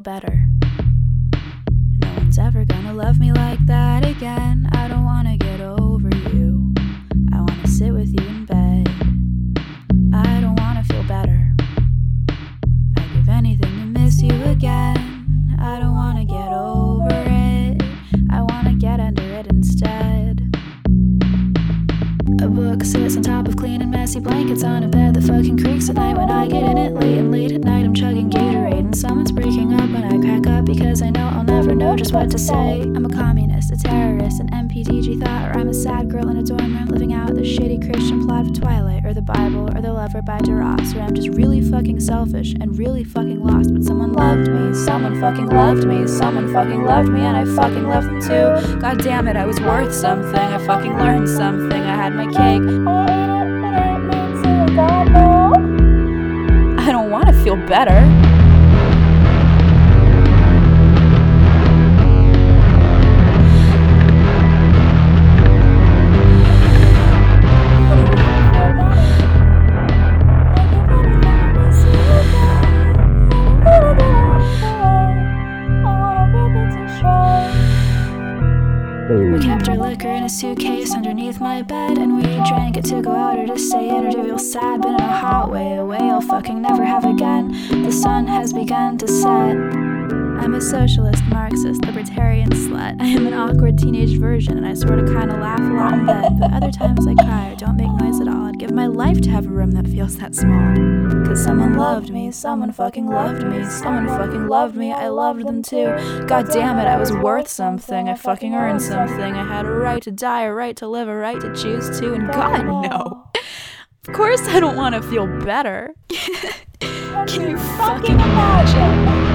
better. No one's ever gonna love me like that again. I don't wanna get over you. I wanna sit with you in bed. I don't wanna feel better. I'd give anything to miss you again. I don't wanna get over it. I wanna get under it instead. A book sits on top of clean and messy blankets on a bed that fucking creaks at night when I get in it late. And late at night I'm chugging Gatorade and someone's breaking up when I crack up because I know I'll never know just what to say. I'm a communist, a terrorist, an MPDG thought, or I'm a sad girl in a dorm room living out the shitty Christian plot of Twilight, or the Bible, or The Lover by DeRoss, or I'm just really fucking selfish and really fucking lost, but someone loved me, someone fucking loved me, someone fucking loved me, and I fucking love them too. God damn it, I was worth something, I fucking learned something, I had my cake. I don't want to feel better. We kept our liquor in a suitcase underneath my bed, and we drank it to go out or to say it or to feel sad, but in a hot way, a way I'll fucking never have again. The sun has begun to set. I'm a socialist, Marxist, libertarian slut. I am an awkward teenage version, and I sorta kinda laugh a lot in bed, but other times I cry or don't make noise at all. I'd give my life to have a room that feels that small. Cause someone loved me, someone fucking loved me, someone fucking loved me, I loved them too. God damn it, I was worth something, I fucking earned something, I had a right to die, a right to live, a right to choose to, and God, no. Of course I don't want to feel better. Can you fucking imagine?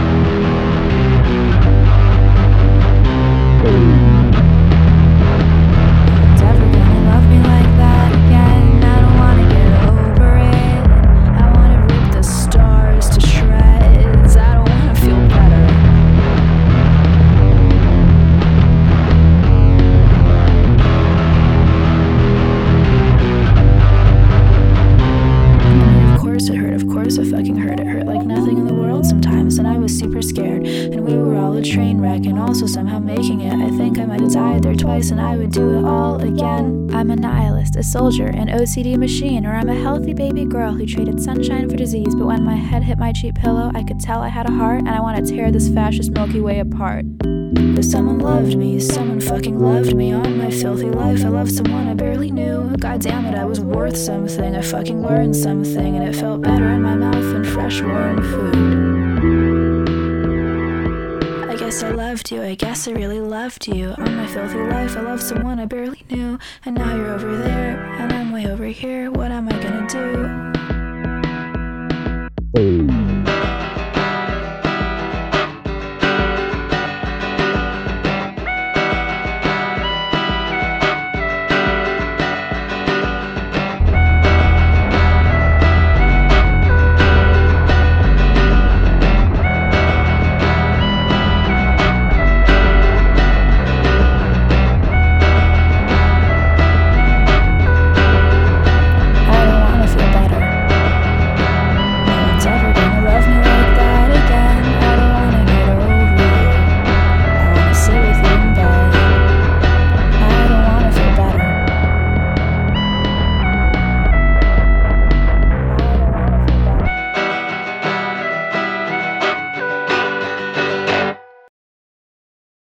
I fucking hurt. It hurt like nothing in the world sometimes, and I was super scared, and we were all a train wreck and also somehow making it. I think I might have died there twice and I would do it all again. I'm a nihilist, a soldier, an OCD machine, or I'm a healthy baby girl who traded sunshine for disease, but when my head hit my cheap pillow I could tell I had a heart, and I want to tear this fascist Milky Way apart. But someone loved me, someone fucking loved me on my filthy life. I loved someone I barely knew. God damn it, I was worth something, I fucking learned something, and it felt better in my mouth than fresh warm food. I guess I loved you, I guess I really loved you. On my filthy life I loved someone I barely knew, and now you're over there and I'm way over here. What am I gonna do?